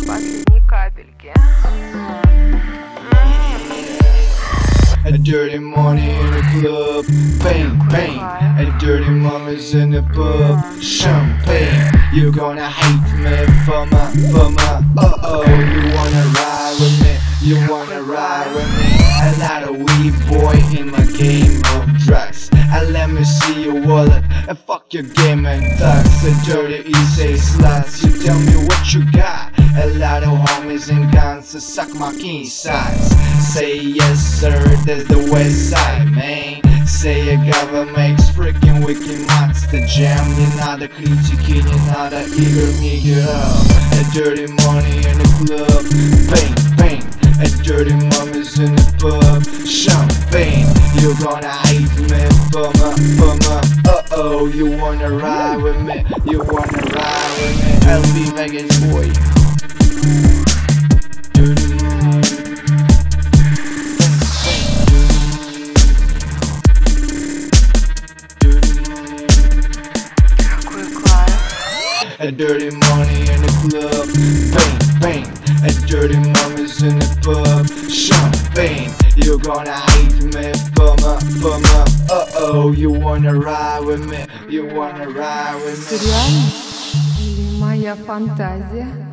последней капельки. A dirty morning in the club, bang, bang. A dirty mama's in the pub, champagne. You're gonna hate me for my, uh-oh. You wanna ride with me, you wanna ride with me. A lot of weed boy in my game of drugs. And let me see your wallet, and fuck your game and thugs. A dirty easy sluts, you tell me what you got. A lot of homies and guns, so suck my king sides. Say yes sir, that's the west side, man. Say я гава makes freaking wicked monster jam. Не надо критики, не надо игр, нигера. A dirty money in the club, bang, bang. A dirty mommy's in the pub, champagne. You're gonna hate me for my, uh-oh. You wanna ride with me, you wanna ride with me. LB Vegas boy. Dirty money. A dirty money in the club, bang, bang. A dirty mommy's in the pub, champagne. You're gonna hate me for my, uh-oh. You wanna ride with me, you wanna ride with me. Реальность или моя фантазия?